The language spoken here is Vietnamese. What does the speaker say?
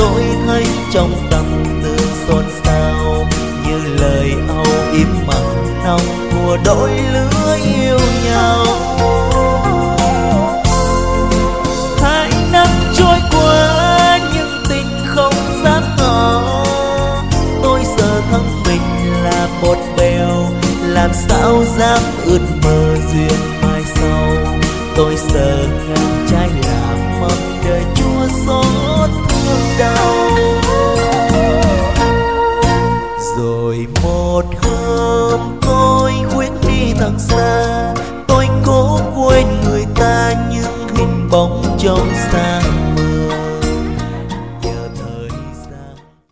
tôi thấy trong tâm tư xôn xao, như lời âu yếm mặn nồng của đôi lứa yêu nhau. Hai năm trôi qua nhưng tình không dám ngỏ, tôi sợ thân mình là một bèo, làm sao dám ước mơ duyên mai sau. Tôi sợ ngàn